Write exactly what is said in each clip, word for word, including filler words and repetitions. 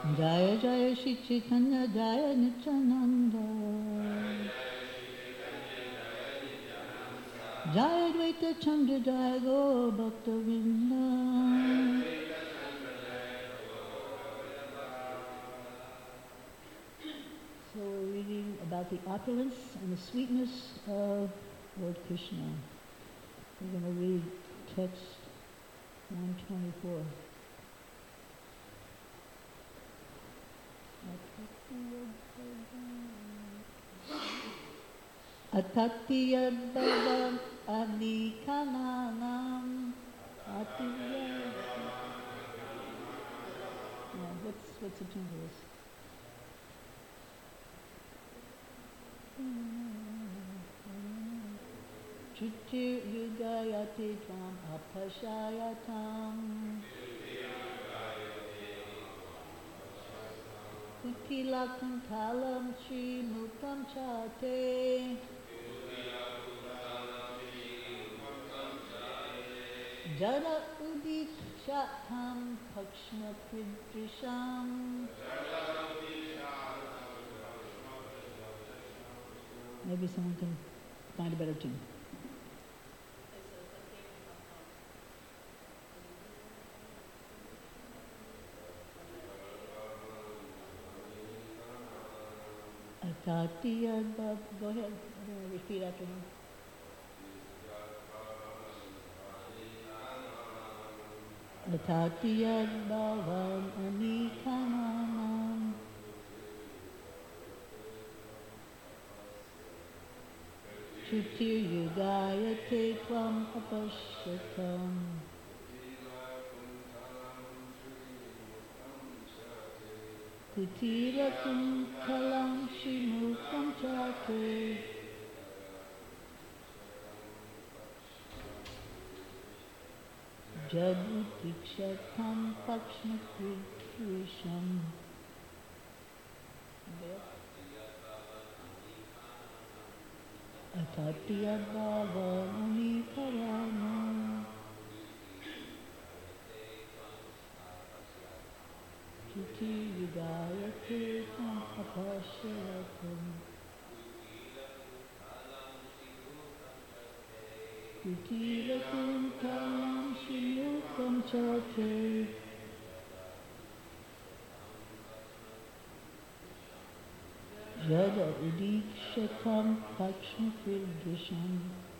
Jaya Jaya Shri Chaitanya Jaya Nityananda Jaya Advaita Chandra Jaya Gaur Bhakta Vrinda. So we're reading about the opulence and the sweetness of Lord Krishna. We're going to read text one twenty-four. Atati yadbhavam adikananam atiyad. Yeah, what's what's the tune for this? Chutir yugayati tvam apashayatam Kutila kuntalam shri mukam chate Jana udikshatam pakshma pridrisham. Maybe someone can find a better tune. Atati yadbhav. Go ahead. Repeat after him. Atati yadbhavam anikananam Chutir yugayate tvam apashyatam Kutila kuntalam shimukam chate Jadutikshatam pakshma pridrisham. Atati yadbhavam anikananam Chutir yugayate tvam apashyatam Kutila kuntalam shimukam chate Jada udikshatam pakshma pridrisham.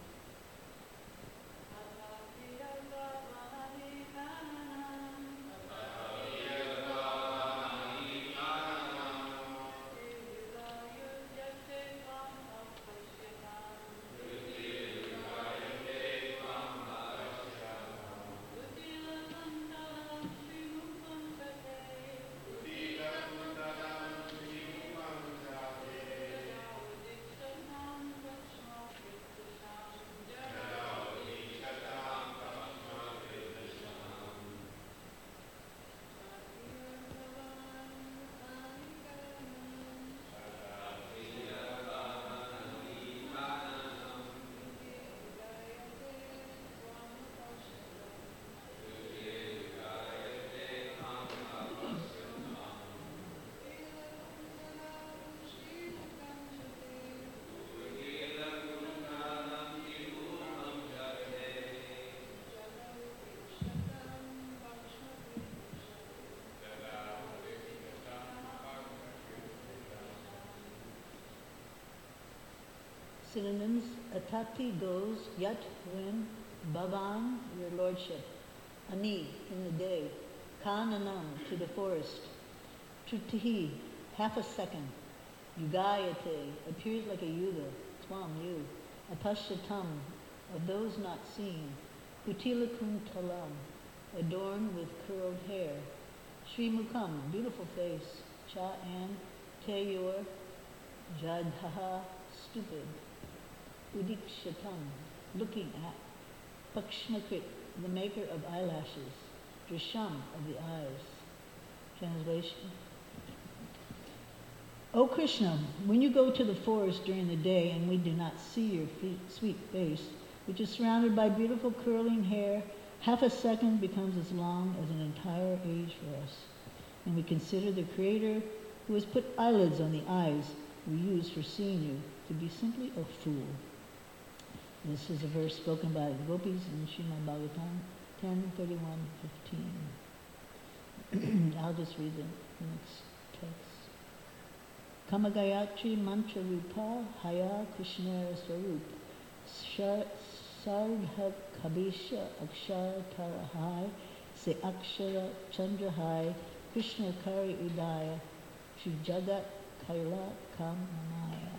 Synonyms: Atati goes, Yat when, Bhavan your lordship, Ani in the day, Kananam to the forest, Trutihi half a second, Yugayate appears like a yuga, Twam you, Apashyatam of those not seen, Kutilakuntalam adorned with curled hair, Sri Mukam beautiful face, Cha and Te your, Jadhaha stupid. Udikshatam, looking at. Pakshmakrit, the maker of eyelashes. Drisham, of the eyes. Translation. O Krishna, when you go to the forest during the day and we do not see your feet, sweet face, which is surrounded by beautiful curling hair, half a second becomes as long as an entire age for us. and we consider the Creator who has put eyelids on the eyes we use for seeing you to be simply a fool. This is a verse spoken by the Gopis in Srimad Bhagavatam ten thirty-one fifteen. I'll just read the next text. Kama Gayatri Mantra Rupa Haya Krishna Swarup Sardha Kabisha Akshara Tarahai Se Akshara Chandrahai Krishna Kari Udaya Shri Jagat Kaila Kamamaya.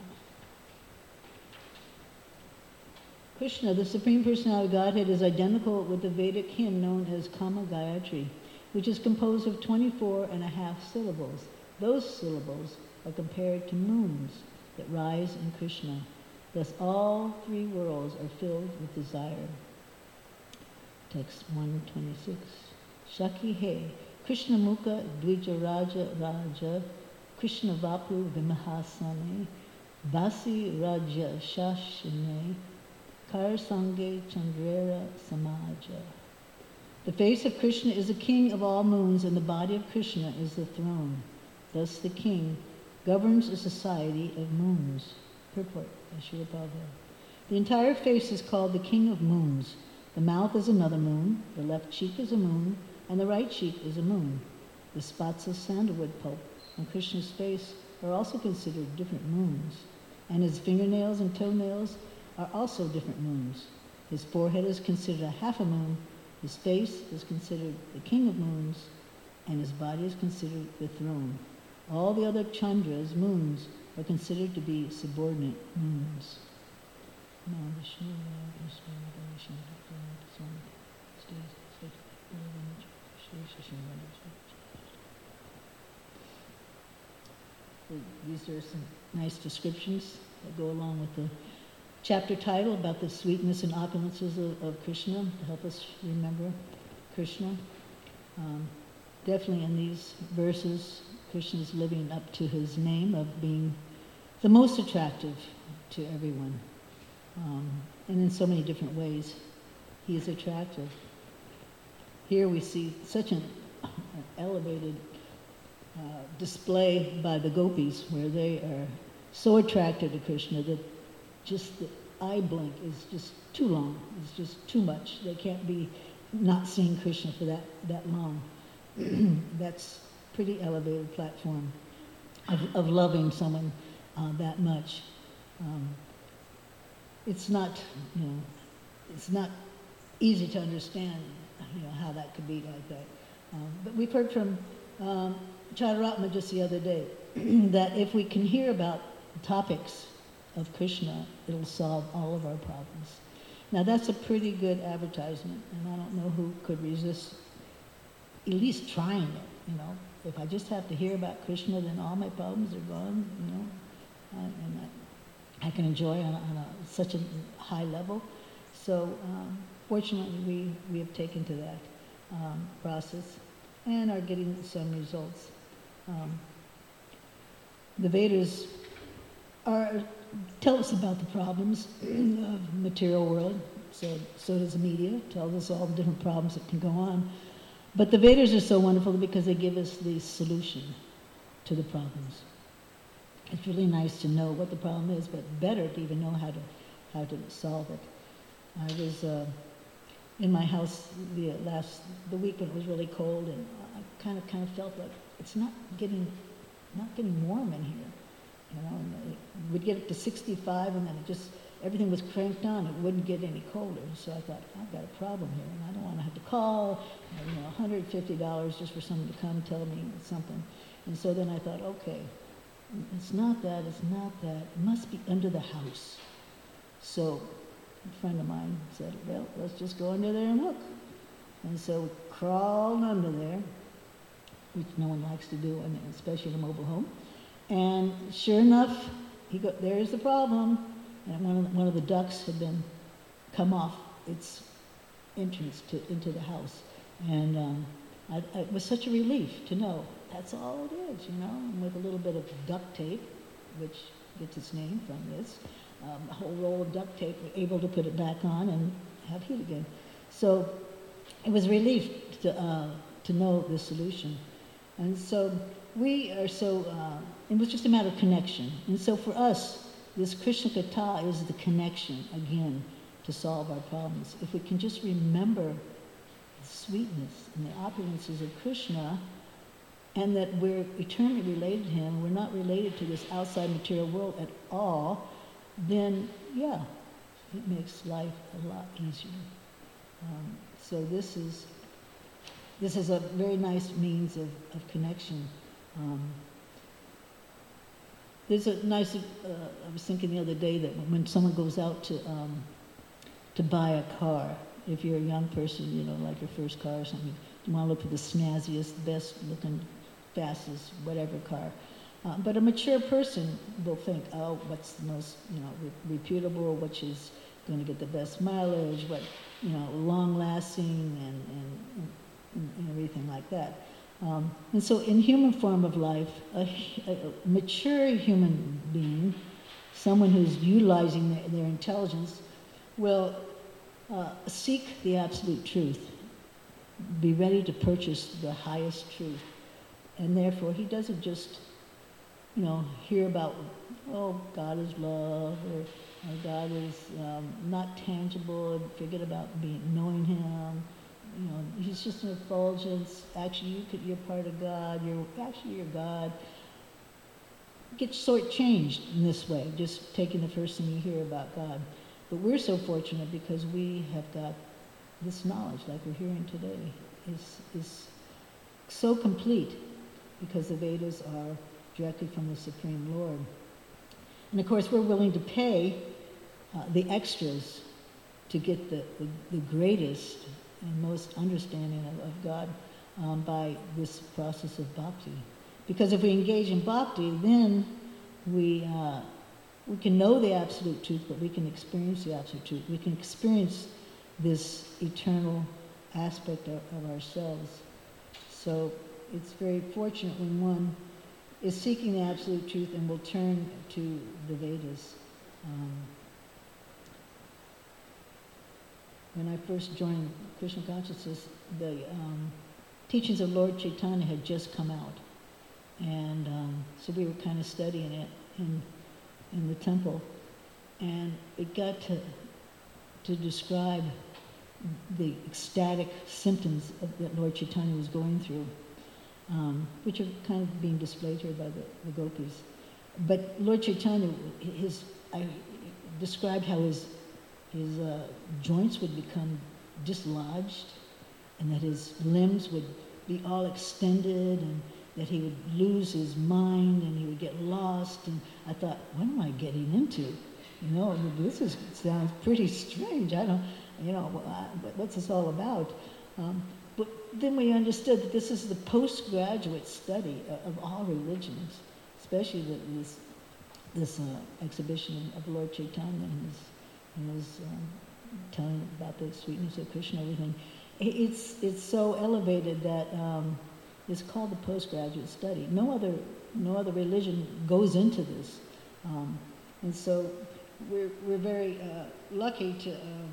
Krishna, the Supreme Personality of Godhead, is identical with the Vedic hymn known as Kama Gayatri, which is composed of twenty-four and a half syllables. Those syllables are compared to moons that rise in Krishna. Thus all three worlds are filled with desire. Text one twenty-six. Shaki he, Krishna Mukha Dvija Raja Raja, Krishna Vapu Vimahasane, Basi Raja Shashine, Kar Sange Chandrera Samaja. The face of Krishna is the king of all moons, and the body of Krishna is the throne. Thus the king governs a society of moons. Purport by Srila Prabhupada. The entire face is called the king of moons. The mouth is another moon, the left cheek is a moon, and the right cheek is a moon. The spots of sandalwood pulp on Krishna's face are also considered different moons, and his fingernails and toenails are also different moons. His forehead is considered a half a moon, his face is considered the king of moons, and his body is considered the throne. All the other chandras, moons, are considered to be subordinate moons. These are some nice descriptions that go along with the chapter title about the sweetness and opulences of, of Krishna, to help us remember Krishna. Um, definitely in these verses, Krishna is living up to his name of being the most attractive to everyone. Um, and in so many different ways, he is attractive. Here we see such an, an elevated uh, display by the gopis, where they are so attracted to Krishna that just the eye blink is just too long. It's just too much. They can't be not seeing Krishna for that, that long. That's pretty elevated platform of, of loving someone uh, that much. Um, it's not, you know, it's not easy to understand, you know, how that could be like that. Um, but we've heard from um, Chaitanya just the other day that if we can hear about topics of Krishna, it'll solve all of our problems. Now that's a pretty good advertisement, and I don't know who could resist at least trying it, you know. If I just have to hear about Krishna, then all my problems are gone, you know, uh, and I, I can enjoy on, a, on a, such a high level. So um, fortunately, we, we have taken to that um, process and are getting some results. Um, the Vedas are, tell us about the problems of material world, so, so does the media, tells us all the different problems that can go on. But the Vedas are so wonderful because they give us the solution to the problems. It's really nice to know what the problem is, but better to even know how to how to solve it. I was uh, in my house the last the week when it was really cold, and I kind of kind of felt like it's not getting not getting warm in here. You know, and it would get up to sixty-five, and then it just everything was cranked on. It wouldn't get any colder. So I thought, I've got a problem here, and I don't want to have to call, you know, one hundred fifty dollars just for someone to come tell me something. And so then I thought, okay, it's not that, it's not that. It must be under the house. So a friend of mine said, well, let's just go under there and look. And so we crawled under there, which no one likes to do, especially in a mobile home. And sure enough, he go, there's the problem. And one of, the, one of the ducts had been come off its entrance to, into the house. And um, I, I, it was such a relief to know that's all it is, you know, and with a little bit of duct tape, which gets its name from this, um, a whole roll of duct tape, we're able to put it back on and have heat again. So it was a relief to, uh, to know the solution. And so we are so, uh, it was just a matter of connection. And so for us, this Krishna Katha is the connection, again, to solve our problems. If we can just remember the sweetness and the opulences of Krishna, and that we're eternally related to him, we're not related to this outside material world at all, then, yeah, it makes life a lot easier. Um, so this is this is a very nice means of, of connection. Um, there's a nice, uh, I was thinking the other day that when someone goes out to um, to buy a car, if you're a young person, you know, like your first car or something, you want to look for the snazziest, best looking, fastest, whatever car. Uh, but a mature person will think, oh, what's the most, you know, re- reputable, which is going to get the best mileage, what, you know, long-lasting, and, and, and, and everything like that. Um, and so in human form of life, a, a mature human being, someone who's utilizing their, their intelligence, will uh, seek the absolute truth, be ready to purchase the highest truth. And therefore, he doesn't just, you know, hear about, oh, God is love, or, or God is um, not tangible, and forget about being knowing him. You know, he's just an effulgence. Actually, you could, you're part of God. You're actually you're God. Get shortchanged in this way, just taking the first thing you hear about God. But we're so fortunate because we have got this knowledge, like we're hearing today, is is so complete because the Vedas are directly from the Supreme Lord. And of course, we're willing to pay uh, the extras to get the, the, the greatest and most understanding of, of God um, by this process of bhakti. Because if we engage in bhakti, then we uh, we can know the absolute truth, but we can experience the absolute truth. We can experience this eternal aspect of, of ourselves. So it's very fortunate when one is seeking the absolute truth and will turn to the Vedas. Um, when I first joined Krishna consciousness, the um, teachings of Lord Chaitanya had just come out. And um, so we were kind of studying it in, in the temple. And it got to, to describe the ecstatic symptoms of, that Lord Chaitanya was going through, um, which are kind of being displayed here by the, the gopis. But Lord Chaitanya, his, I described how his, his uh, joints would become dislodged, and that his limbs would be all extended, and that he would lose his mind, and he would get lost. And I thought, what am I getting into? You know, this is, sounds pretty strange. I don't, you know, what's this all about? Um, but then we understood that this is the postgraduate study of, of all religions, especially the, this this uh, exhibition of Lord Chaitanya and his, and his um, telling about the sweetness of Krishna and everything. It's it's so elevated that um, it's called the postgraduate study. No other no other religion goes into this, um, and so we're we're very uh, lucky to um,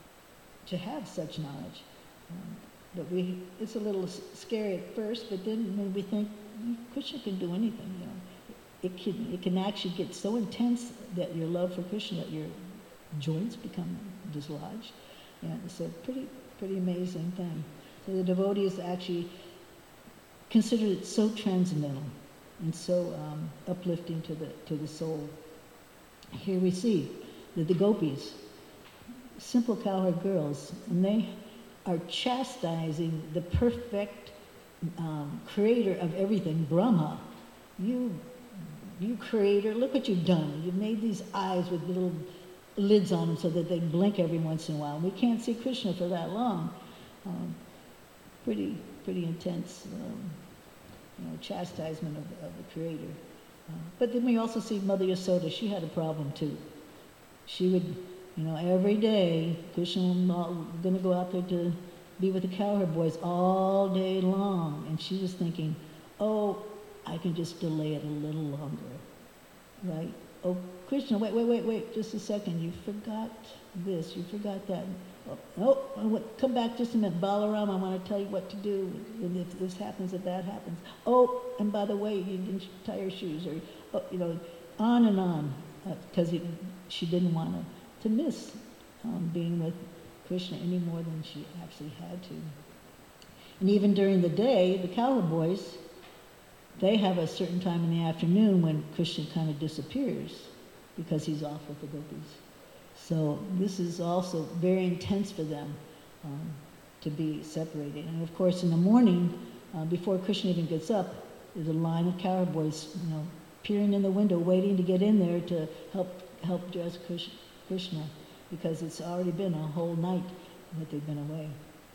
to have such knowledge. Um, but we it's a little scary at first, but then when we think Krishna can do anything, you know, it can it can actually get so intense that your love for Krishna, that your joints become dislodged. Yeah, it's a pretty pretty amazing thing. So the devotees actually consider it so transcendental and so um, uplifting to the to the soul. Here we see that the gopis, simple cowherd girls, and they are chastising the perfect um, creator of everything, Brahma. You, you creator, look what you've done. You've made these eyes with little lids on them so that they blink every once in a while. We can't see Krishna for that long. Um, pretty, pretty intense, um, you know, chastisement of, of the creator. Uh, but then we also see Mother Yasoda. She had a problem too. She would, you know, every day, Krishna was going to go out there to be with the cowherd boys all day long. And she was thinking, oh, I can just delay it a little longer, right? oh, Krishna, wait, wait, wait, wait, just a second. You forgot this, you forgot that. Oh, oh, oh, what- come back just a minute. Balaram, I want to tell you what to do. And if this happens, if that happens. Oh, and by the way, you didn't tie your shoes. Or, oh, you know, on and on. Because uh, she didn't want to, to miss um, being with Krishna any more than she actually had to. And even during the day, the cowboys, they have a certain time in the afternoon when Krishna kind of disappears because he's off with the gopis. So this is also very intense for them um, to be separated. And of course, in the morning, uh, before Krishna even gets up, there's a line of cowboys, you know, peering in the window, waiting to get in there to help help dress Krishna, because it's already been a whole night that they've been away.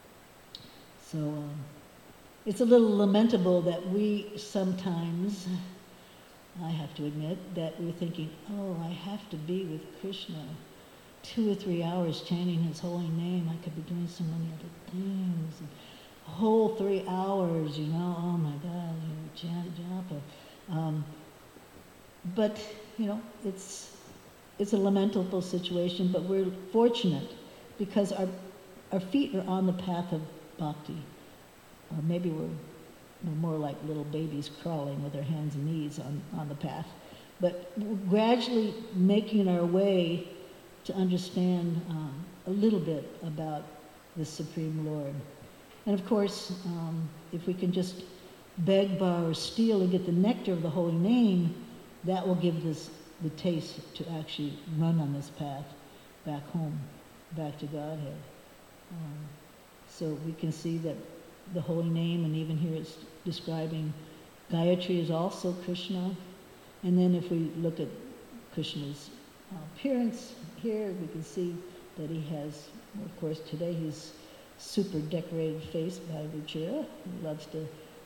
So um, it's a little lamentable that we sometimes, I have to admit, that we're thinking, oh, I have to be with Krishna two or three hours chanting his holy name. I could be doing so many other things. And a whole three hours, you know, oh my God, you know, chant, japa. Um, but, you know, it's it's a lamentable situation, but we're fortunate because our our feet are on the path of bhakti. Or maybe we're, we're more like little babies crawling with our hands and knees on, on the path. But we're gradually making our way to understand um, a little bit about the Supreme Lord. And of course, um, if we can just beg, borrow, or steal and get the nectar of the holy name, that will give us the taste to actually run on this path back home, back to Godhead. Um, so we can see that the holy name, and even here it's describing Gayatri is also Krishna. And then if we look at Krishna's appearance here, we can see that he has, well, of course today he's super decorated face by Ruchira. He loves to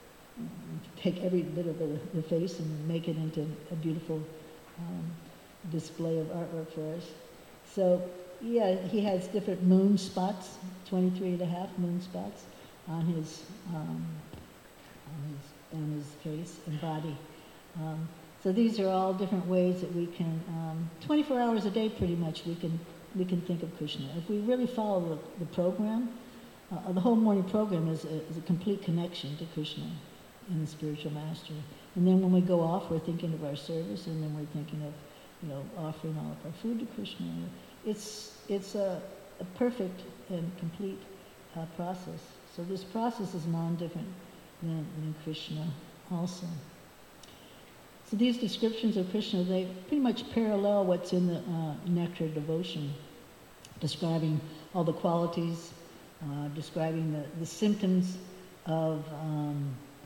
take every bit of the, the face and make it into a beautiful um, display of artwork for us. So yeah, he has different moon spots, twenty-three and a half moon spots on his um, on his on his face and body. Um, so these are all different ways that we can, um, twenty-four hours a day pretty much, we can we can think of Krishna. If we really follow the, the program, uh, the whole morning program is a, is a complete connection to Krishna and the spiritual master. And then when we go off, we're thinking of our service, and then we're thinking of, you know, offering all of our food to Krishna. It's it's a, a perfect and complete uh, process. So this process is non-different than, than Krishna also. So these descriptions of Krishna, they pretty much parallel what's in the uh, Nectar Devotion, describing all the qualities, uh, describing the, the symptoms of, um,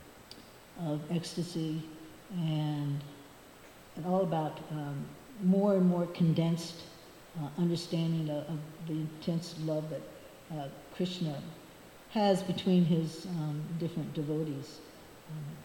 of ecstasy, and, and all about um, more and more condensed uh, understanding of, of the intense love that uh, Krishna has between his um, different devotees. Um,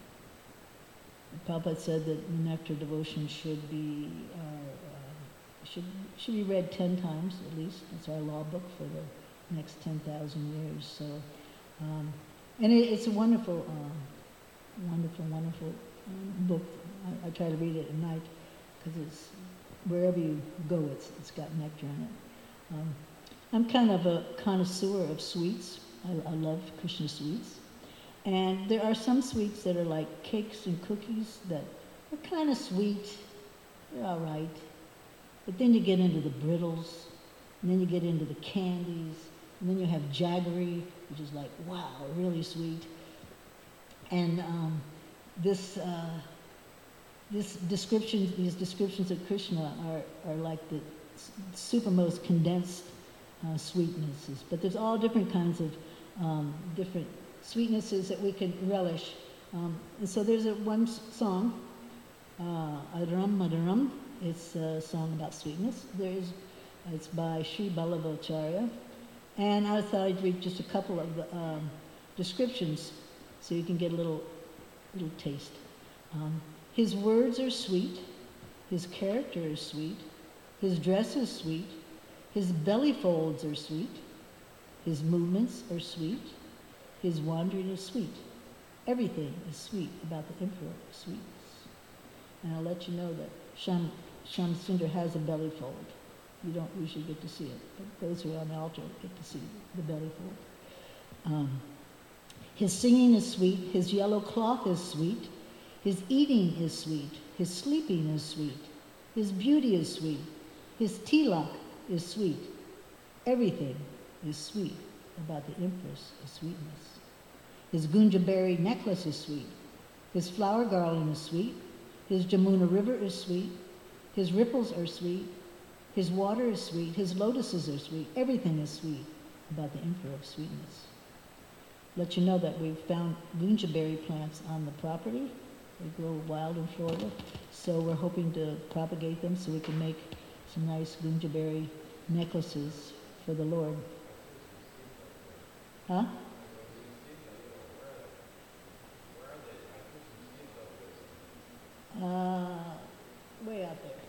Prabhupada said that the Nectar Devotion should be uh, uh, should should be read ten times at least. That's our law book for the next ten thousand years. So, um, and it, it's a wonderful, uh, wonderful, wonderful um, book. I, I try to read it at night because it's wherever you go, it's it's got nectar in it. Um, I'm kind of a connoisseur of sweets. I, I love Krishna sweets. And there are some sweets that are like cakes and cookies that are kind of sweet. They're all right. But then you get into the brittles, and then you get into the candies, and then you have jaggery, which is like, wow, really sweet. And um, this uh, this description, these descriptions of Krishna are, are like the supermost condensed uh, sweetnesses. But there's all different kinds of um, different sweetnesses that we can relish. Um, and so there's a one song, uh, Adaram Madaram. It's a song about sweetness. There's, it's by Sri Ballavacharya. And I thought I'd read just a couple of the um, descriptions so you can get a little, little taste. Um, his words are sweet. His character is sweet. His dress is sweet. His belly folds are sweet. His movements are sweet. His wandering is sweet. Everything is sweet about the emperor of sweetness. And I'll let you know that Sham Shamsundar has a belly fold. You don't usually get to see it, but those who are on the altar get to see the belly fold. Um, his singing is sweet, his yellow cloth is sweet, his eating is sweet, his sleeping is sweet, his beauty is sweet, his tilak is sweet. Everything is sweet about the Empress of sweetness. His gunjaberry necklace is sweet, his flower garland is sweet, his Jamuna river is sweet, his ripples are sweet, his water is sweet, his lotuses are sweet. Everything is sweet about the Emperor of sweetness. Let you know that we've found gunjaberry plants on the property. They grow wild in Florida, so we're hoping to propagate them so we can make some nice gunjaberry necklaces for the Lord. Huh? Uh, way out there.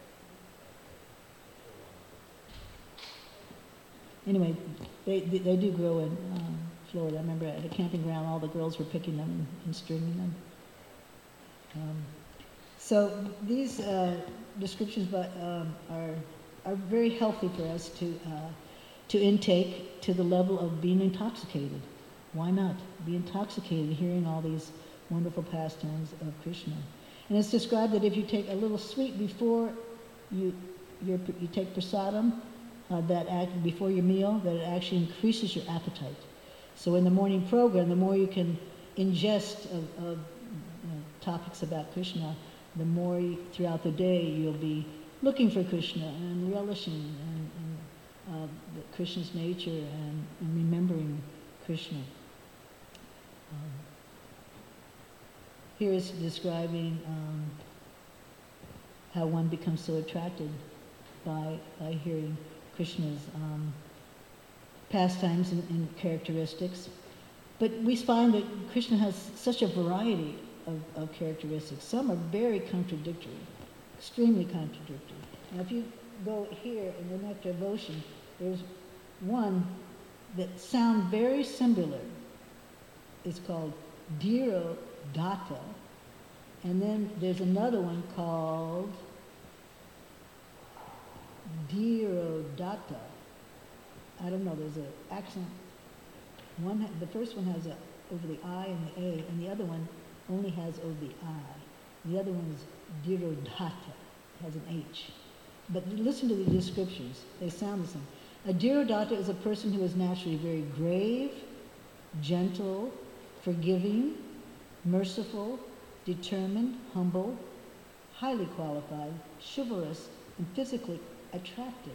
Anyway, they, they, they do grow in um, Florida. I remember at a camping ground, all the girls were picking them and, and stringing them. Um, so these uh, descriptions but, um, are, are very healthy for us to, uh, to intake to the level of being intoxicated. Why not? Be intoxicated hearing all these wonderful pastimes of Krishna. And it's described that if you take a little sweet before you, you take prasadam, uh, that act, before your meal, that it actually increases your appetite. So in the morning program, the more you can ingest of, of you know, topics about Krishna, the more you, throughout the day you'll be looking for Krishna and relishing and, and, uh, the Krishna's nature and, and remembering Krishna. Um, here is describing um, how one becomes so attracted by, by hearing Krishna's um, pastimes and, and characteristics. But we find that Krishna has such a variety of, of characteristics. Some are very contradictory, extremely contradictory. Now if you go here in the Nectar of Ocean, there's one that sound very similar. It's called Dhiro Datta. And then there's another one called Dhiro Datta. I don't know, there's an accent. One, the first one has a over the I and the A, and the other one only has over the I. The other one is Dhiro Datta, has an H. But listen to the descriptions, they sound the same. A Dhiro Datta is a person who is naturally very grave, gentle, forgiving, merciful, determined, humble, highly qualified, chivalrous, and physically attractive.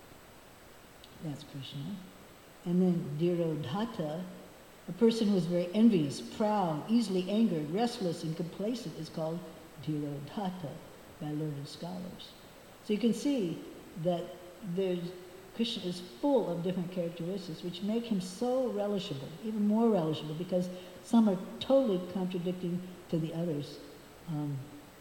That's Krishna. And then Dhiro Datta, a person who is very envious, proud, easily angered, restless, and complacent is called Dhiro Datta by learned scholars. So you can see that there's, Krishna is full of different characteristics which make him so relishable, even more relishable, because some are totally contradicting to the others. Um,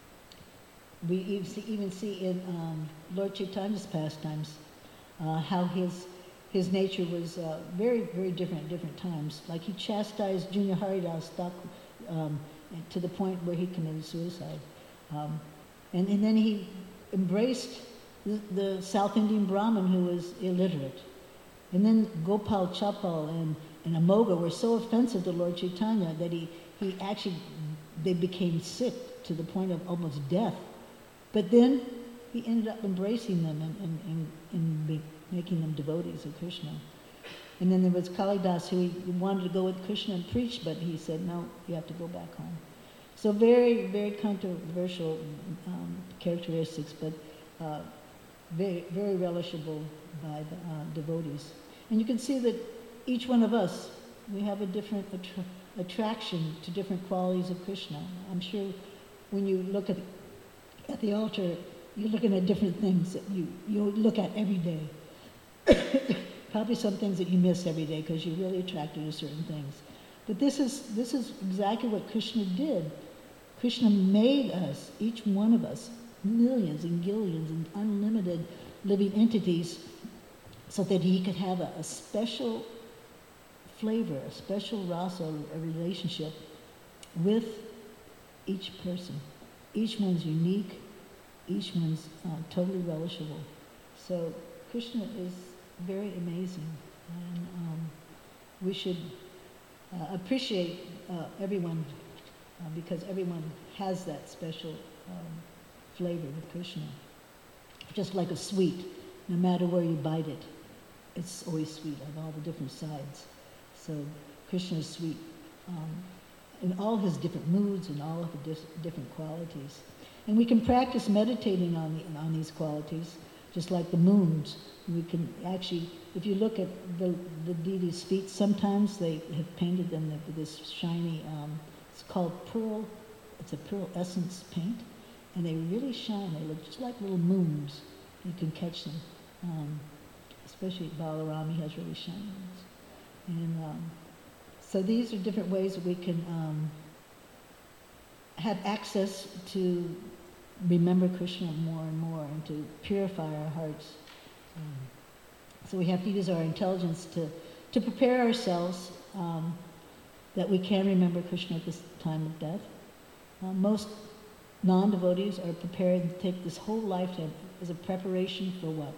we even see, even see in um, Lord Chaitanya's pastimes uh, how his his nature was uh, very, very different at different times. Like he chastised Junior Haridas Thakur, um, to the point where he committed suicide. Um, and, and then he embraced the, the South Indian Brahmin who was illiterate. And then Gopal Chapal and, and Amoga were so offensive to Lord Chaitanya that he, he actually, they became sick to the point of almost death. But then he ended up embracing them and, and, and, and be, making them devotees of Krishna. And then there was Kalidas who he wanted to go with Krishna and preach, but he said, no, you have to go back home. So very, very controversial um, characteristics, but uh, very, very relishable by the uh, devotees. And you can see that each one of us, we have a different attra attraction to different qualities of Krishna. I'm sure when you look at, at the altar, you're looking at different things that you, you look at every day. Probably some things that you miss every day because you're really attracted to certain things. But this is, this is exactly what Krishna did. Krishna made us, each one of us, millions and gillions and unlimited living entities so that he could have a, a special flavor, a special rasa, a relationship with each person. Each one's unique each one's uh, totally relishable. So Krishna is very amazing, and um, we should uh, appreciate uh, everyone uh, because everyone has that special um, flavor with Krishna. Just like a sweet, no matter where you bite it, it's always sweet on all the different sides. So Krishna is sweet um, in all his different moods and all of the dis- different qualities. And we can practice meditating on, the, on these qualities, just like the moons. We can actually, if you look at the, the deity's feet, sometimes they have painted them with this shiny, um, it's called pearl, it's a pearl essence paint, and they really shine. They look just like little moons. You can catch them. Um, especially Balarami has really shiny ones. And um, so these are different ways that we can um, have access to remember Krishna more and more and to purify our hearts. Um, so we have to use our intelligence to, to prepare ourselves um, that we can remember Krishna at this time of death. Uh, most non-devotees are prepared to take this whole lifetime as a preparation for what?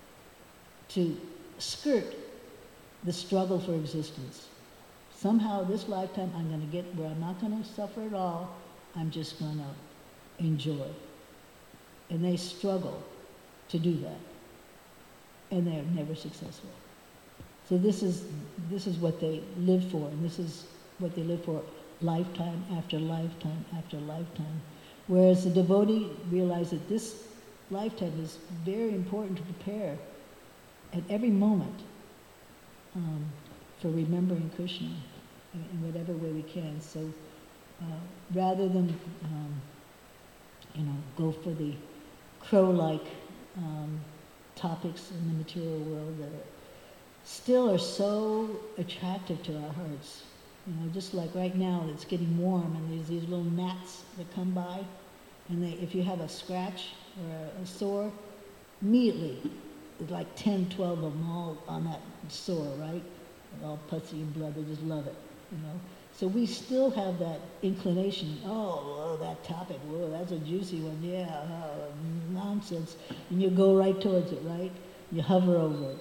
To skirt the struggle for existence. Somehow this lifetime I'm going to get where I'm not going to suffer at all. I'm just going to enjoy. And they struggle to do that. And they're never successful. So this is this is what they live for, and this is what they live for lifetime after lifetime after lifetime. Whereas the devotee realizes that this lifetime is very important to prepare at every moment um, for remembering Krishna in, in whatever way we can. So uh, rather than um, you know go for the crow-like um, topics in the material world that are, still are so attractive to our hearts. You know, just like right now it's getting warm and there's these little gnats that come by, and they, if you have a scratch or a, a sore, immediately there's like ten, twelve of them all on that sore, right? They're all pussy and blood, they just love it, you know. So we still have that inclination, oh, whoa, that topic, whoa, that's a juicy one, yeah, oh, nonsense. And you go right towards it, right? You hover over it.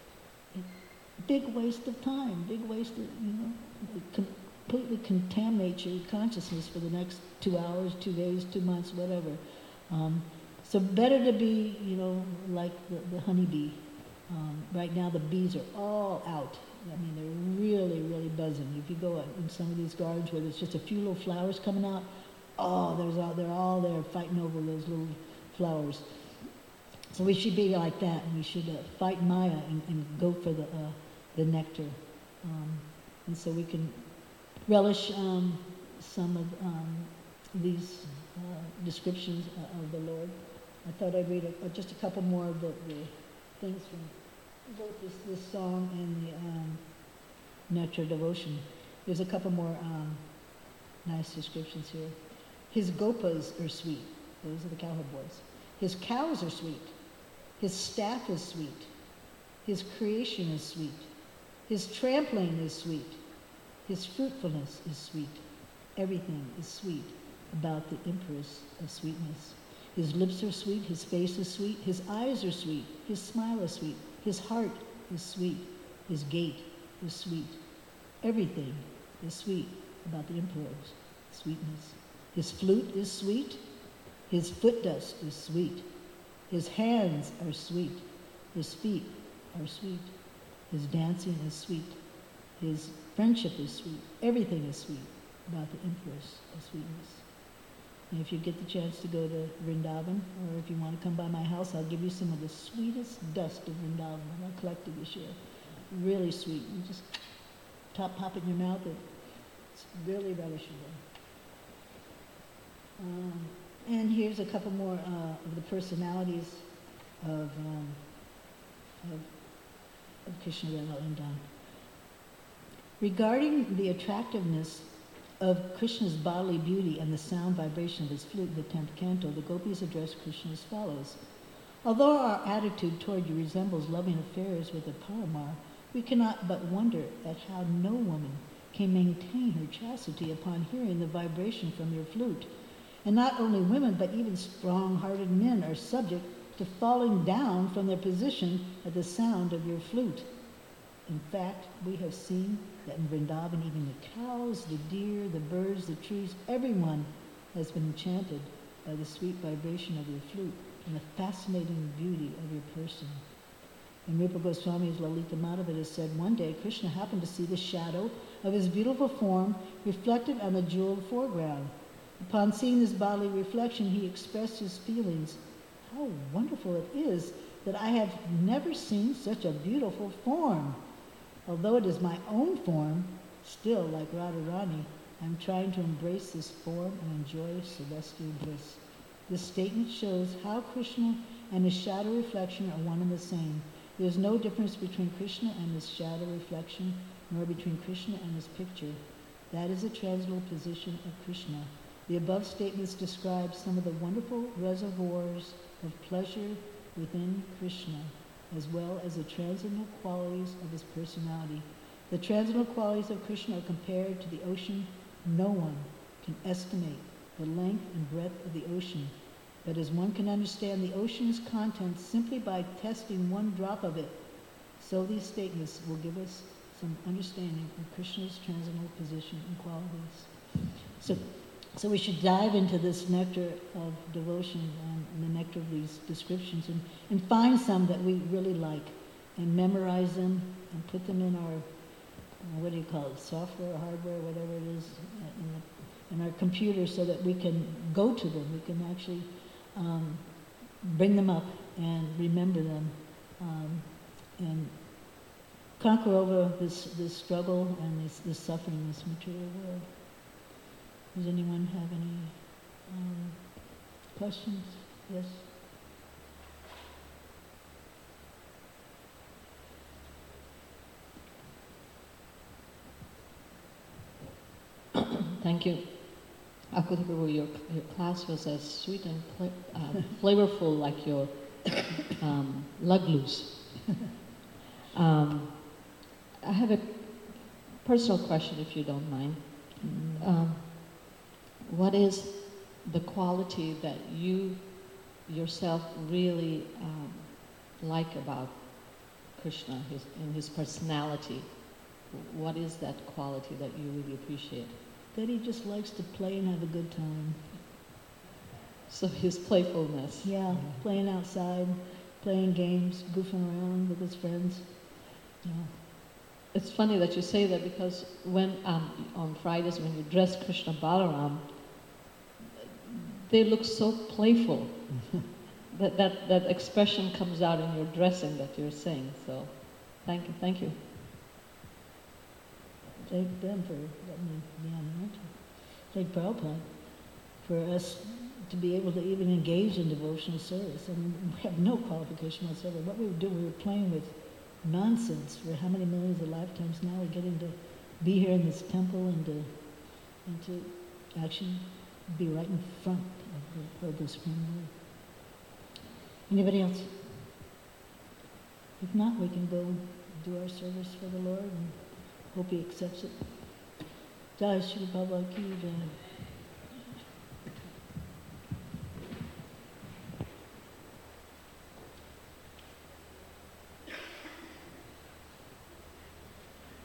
Big waste of time, big waste of, you know, it completely contaminates your consciousness for the next two hours, two days, two months, whatever. Um, so better to be, you know, like the, the honeybee. Um, right now the bees are all out. I mean, they're really, really buzzing. If you go in some of these gardens where there's just a few little flowers coming out, oh, there's all, they're all there fighting over those little flowers. So we should be like that, and we should uh, fight Maya and, and go for the uh, the nectar. Um, and so we can relish um, some of um, these uh, descriptions of the Lord. I thought I'd read a, just a couple more of the, the things from both this, this song and the um, Nectar Devotion. There's a couple more um, nice descriptions here. His gopas are sweet. Those are the cowherd boys. His cows are sweet. His staff is sweet. His creation is sweet. His trampling is sweet. His fruitfulness is sweet. Everything is sweet about the Empress of sweetness. His lips are sweet. His face is sweet. His eyes are sweet. His smile is sweet. His heart is sweet. His gait is sweet. Everything is sweet about the Emperor's sweetness. His flute is sweet. His foot dust is sweet. His hands are sweet. His feet are sweet. His dancing is sweet. His friendship is sweet. Everything is sweet about the Empress of sweetness. And if you get the chance to go to Vrindavan, or if you want to come by my house, I'll give you some of the sweetest dust of Vrindavan I collected this year. Really sweet. You just top pop it in your mouth. It's really relishable. Um, and here's a couple more uh, of the personalities of, um, of, of Krishna Vrindavan. Regarding the attractiveness of Krishna's bodily beauty and the sound vibration of his flute in the tenth canto, the gopis address Krishna as follows. Although our attitude toward you resembles loving affairs with the Paramar, we cannot but wonder at how no woman can maintain her chastity upon hearing the vibration from your flute. And not only women, but even strong-hearted men are subject to falling down from their position at the sound of your flute. In fact, we have seen that in Vrindavan, even the cows, the deer, the birds, the trees, everyone has been enchanted by the sweet vibration of your flute and the fascinating beauty of your person. And Rupa Goswami's Lalita Madhava said, one day Krishna happened to see the shadow of his beautiful form reflected on the jeweled foreground. Upon seeing this bodily reflection, he expressed his feelings. How wonderful it is that I have never seen such a beautiful form. Although it is my own form, still, like Radharani, I'm trying to embrace this form and enjoy celestial bliss. This statement shows how Krishna and his shadow reflection are one and the same. There is no difference between Krishna and his shadow reflection, nor between Krishna and his picture. That is the transcendental position of Krishna. The above statements describe some of the wonderful reservoirs of pleasure within Krishna, as well as the transcendental qualities of his personality. The transcendental qualities of Krishna are compared to the ocean. No one can estimate the length and breadth of the ocean, but as one can understand the ocean's contents simply by testing one drop of it, so these statements will give us some understanding of Krishna's transcendental position and qualities. So, so we should dive into this nectar of devotion and the nectar of these descriptions and, and find some that we really like and memorize them and put them in our, uh, what do you call it, software, hardware, whatever it is, in, the, in our computer so that we can go to them. We can actually um, bring them up and remember them um, and conquer over this, this struggle and this, this suffering in this material world. Does anyone have any um, questions? Yes? Thank you. Akuta Prabhu, your, your class was as sweet and pl- uh, flavorful like your um, laglus. um, I have a personal question, if you don't mind. Mm-hmm. Um, what is the quality that you yourself really um, like about Krishna his, in his personality? What is that quality that you really appreciate? That he just likes to play and have a good time. So his playfulness. Yeah, playing outside, playing games, goofing around with his friends. Yeah. It's funny that you say that because when um, on Fridays when you dress Krishna Balaram, they look so playful. that, that that expression comes out in your dressing that you're saying. So, thank you, thank you. Thank them for letting me be on the altar. Thank Prabhupada for us to be able to even engage in devotional service. I mean, we have no qualification whatsoever. What we were doing, we were playing with nonsense for how many millions of lifetimes now. We're getting to be here in this temple and to, and to actually be right in front of the, of the Supreme Lord. Anybody else? If not, we can go do our service for the Lord and hope he accepts it. Jai Shri Baba Ki Jai.